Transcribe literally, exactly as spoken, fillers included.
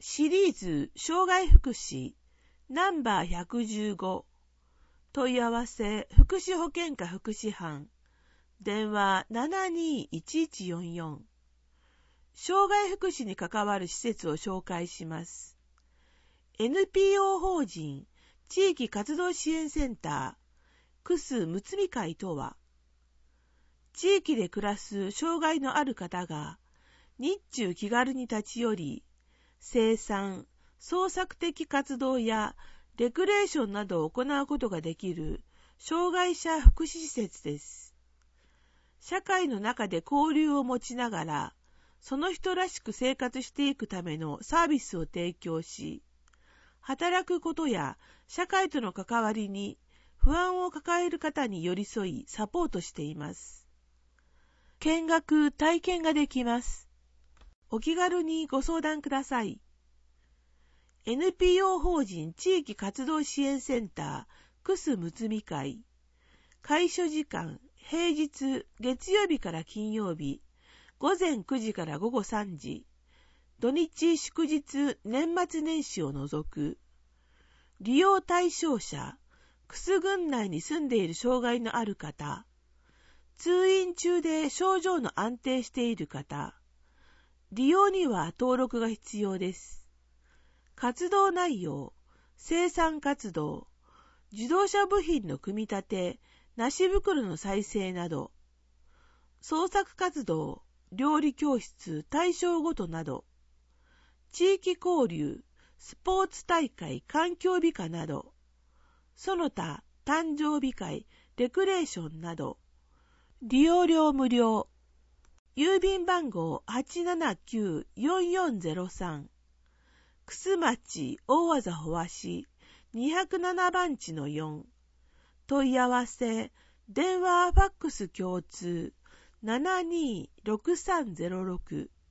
シリーズ障害福祉ナンバーひゃくじゅうご問い合わせ福祉保健課福祉班電話 ななにーいちいちよんよん 障害福祉に関わる施設を紹介します。 エヌピーオー 法人地域活動支援センタークスむつみ会とは、地域で暮らす障害のある方が日中気軽に立ち寄り生産・創作的活動やレクレーションなどを行うことができる障害者福祉施設です。社会の中で交流を持ちながら、その人らしく生活していくためのサービスを提供し、働くことや社会との関わりに不安を抱える方に寄り添いサポートしています。見学・体験ができます。お気軽にご相談ください。エヌピーオー 法人地域活動支援センタークスむつみ会。開所時間、平日月曜日から金曜日、ごぜんくじからごごさんじ、土日祝日年末年始を除く。利用対象者、クス郡内に住んでいる障害のある方、通院中で症状の安定している方、利用には登録が必要です。活動内容、生産活動、自動車部品の組み立て、梨袋の再生など、創作活動、料理教室、対象ごとなど、地域交流、スポーツ大会、環境美化など、その他、誕生日会、レクレーションなど、利用料無料。郵便番号 はちななきゅうよんよんゼロさん 楠町大字保和市にひゃくななばんちのよん。問い合わせ電話ファックス共通 ななにーろくさんゼロろく